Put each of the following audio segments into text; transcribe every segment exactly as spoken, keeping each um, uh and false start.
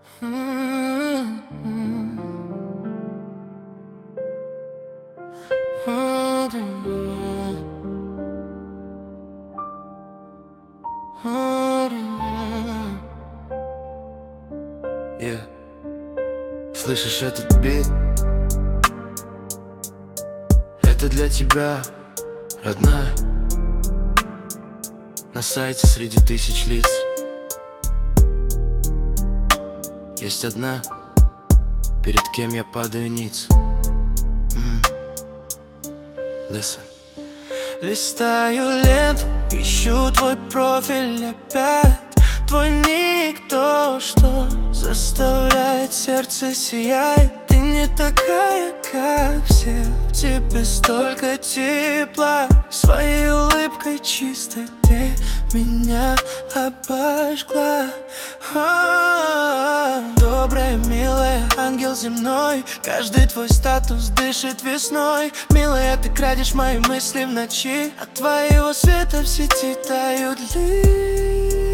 Yeah. Слышишь этот бит? Это для тебя, родная. На сайте среди тысяч лиц есть одна, перед кем я падаю ниц. mm. Listen. Листаю ленту, ищу твой профиль опять. Твой ник, то, что заставляет сердце сиять. Ты не такая, как все, в тебе столько тепла. Своей улыбкой чистой ты меня обожгла. О, добрая, милая, ангел земной. Каждый твой статус дышит весной. Милая, ты крадешь мои мысли в ночи. От твоего света в сети тают ли.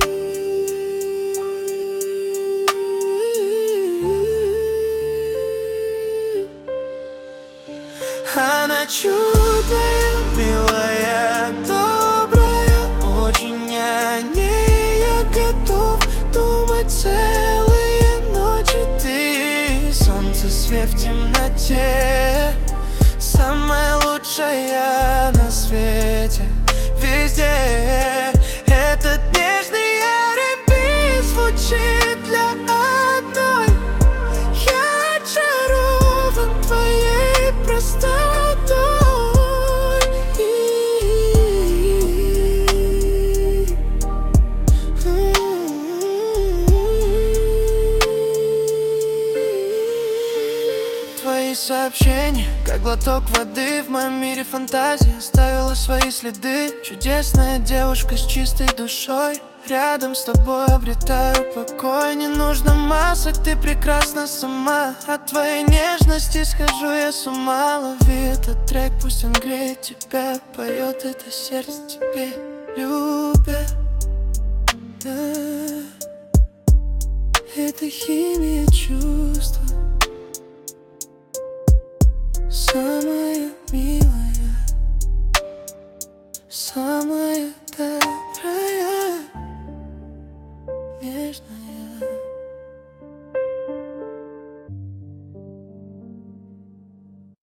Она чудная, милая, добрая, очень о ней я готов думать целые ночи. Ты солнце, свет в темноте, самая лучшая на свете. Везде этот нежный ар энд би звучит для одной. Я очарован твоей простотой. Твои сообщения, как глоток воды в моем мире фантазии, оставила свои следы. Чудесная девушка с чистой душой. Рядом с тобой обретаю покой. Не нужно масок, ты прекрасна сама. От твоей нежности схожу я с ума. Лови этот трек, пусть он греет тебя. Поет это сердце тебе, любя. Да. Это химия чувства, самая